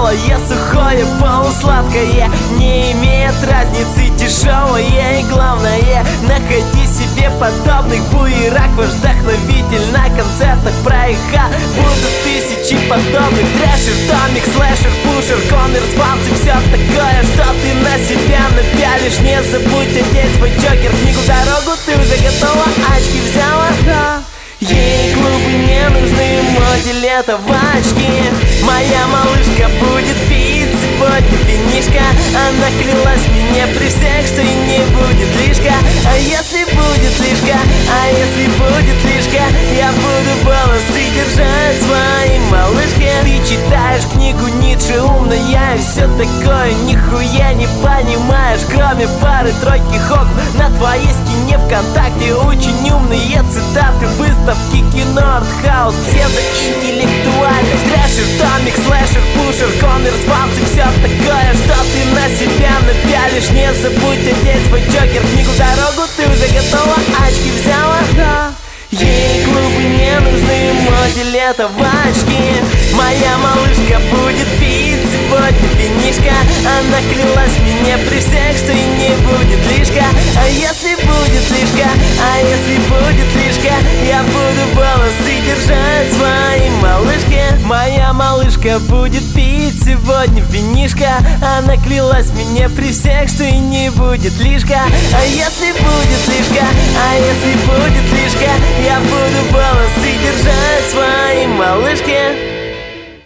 вялое, сухое, полусладкое. Не имеет разницы, дешевое и главное, находи себе подобных буерак. Ваш вдохновитель на концертах проеха. Будут тысячи подобных. Трэшер, томик, слэшер, пушер, коннер, спамс и все такое, что ты на себя напялишь. Не забудь одеть свой джокер. Книгу дорогу ты уже готова, очки взяла? Да. Ей клубы не нужны, моде лето в очки. Моя малышка будет пить сегодня винишко. Она клялась мне при всех, что и не будет лишка. А если будет лишка, а если будет лишка, я буду волосы держать своей малышке. Ты читаешь книгу Ницше, умная и все такое, нихуя не понимаешь, кроме пары-тройки хок. На твоей стене ВКонтакте очень умные цитаты, выставки, кино, артхаус, псевдоинтеллектуальный. Трэшер, томик, слэшер, пушер, коннер, спамс и все такое, что ты на себя напялишь. Не забудь одеть свой джокер. Книгу дорогу ты уже готова, очки взяла? Да. Ей клубы не нужны, моде лето в очки. Моя малышка будет пить сегодня винишко. Она клялась мне при всех, что и не будет лишка. А если будет лишка, а если будет лишка, я буду волосы держать своей малышке. Моя малышка будет пить сегодня винишко. Она клялась мне при всех, что и не будет лишка. А если будет лишка, а если будет лишка, я буду волосы держать своей малышке.